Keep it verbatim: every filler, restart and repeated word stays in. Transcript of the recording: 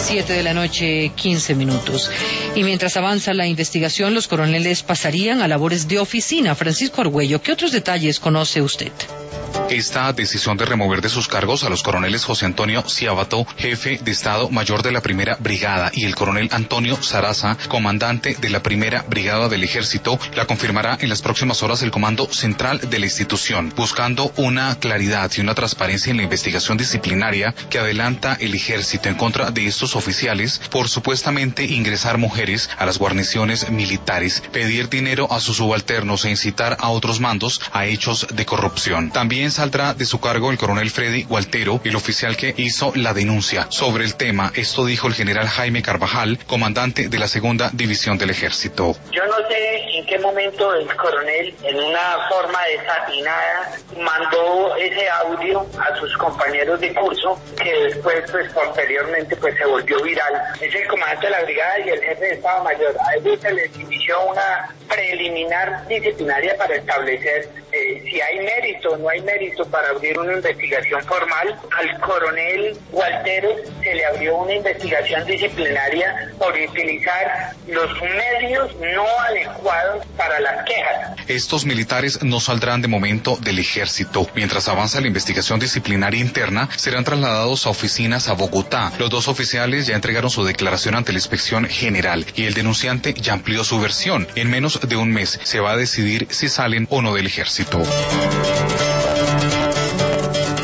Siete de la noche, quince minutos. Y mientras avanza la investigación, los coroneles pasarían a labores de oficina. Francisco Argüello, ¿qué otros detalles conoce usted? Esta decisión de remover de sus cargos a los coroneles José Antonio Ciabato, jefe de Estado Mayor de la Primera Brigada, y el coronel Antonio Saraza, comandante de la Primera Brigada del Ejército, la confirmará en las próximas horas el Comando Central de la institución, buscando una claridad y una transparencia en la investigación disciplinaria que adelanta el Ejército en contra de estos oficiales por supuestamente ingresar mujeres a las guarniciones militares, pedir dinero a sus subalternos e incitar a otros mandos a hechos de corrupción. También saldrá de su cargo el coronel Freddy Gualtero, el oficial que hizo la denuncia sobre el tema. Esto dijo el general Jaime Carvajal, comandante de la Segunda División del Ejército. Yo no sé en qué momento el coronel, en una forma desatinada, mandó ese audio a sus compañeros de curso, que después, pues posteriormente, pues se volvió viral. Es el comandante de la brigada y el jefe de Estado Mayor. A ellos se les inició una preliminar disciplinaria para establecer eh, si hay mérito o no hay mérito para abrir una investigación formal. Al coronel Gualtero se le abrió una investigación disciplinaria por utilizar los medios no adecuados para las quejas. Estos militares no saldrán de momento del Ejército. Mientras avanza la investigación disciplinaria interna, serán trasladados a oficinas a Bogotá. Los dos oficiales ya entregaron su declaración ante la Inspección General y el denunciante ya amplió su versión. En menos de un mes se va a decidir si salen o no del Ejército.